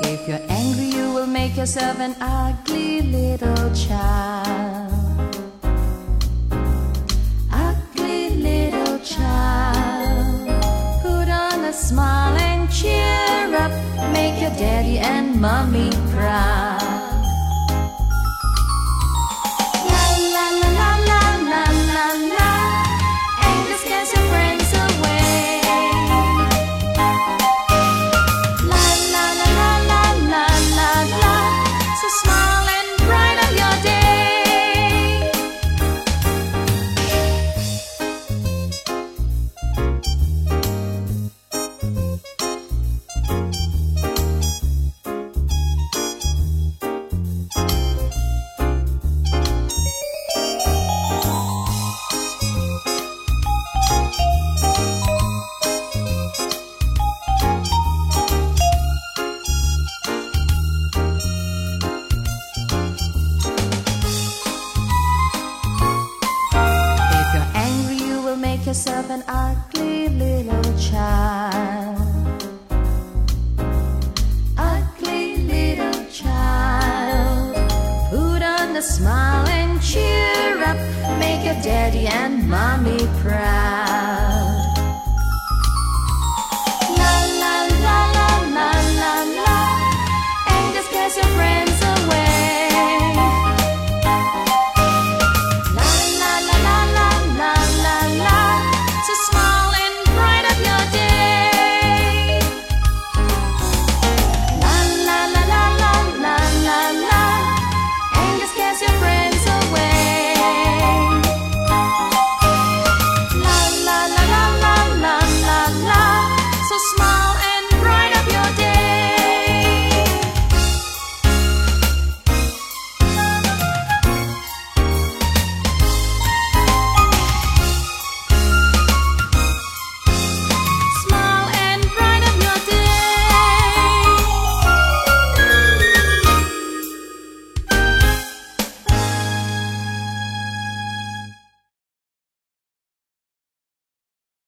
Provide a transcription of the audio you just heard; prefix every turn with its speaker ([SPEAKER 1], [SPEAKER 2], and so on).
[SPEAKER 1] If you're angry, you will make yourself an ugly little child. Ugly little child. Put on a smile and cheer up. Make your daddy and mommy proud. La la la la la la la la. Anger scares your friends away. La la la la la la la la. So smile and brighten your day. Make yourself an ugly little child. Ugly little child. Put on a smile and cheer up. Make your daddy and mommy proud. La la la la la la la. Anger scares your friends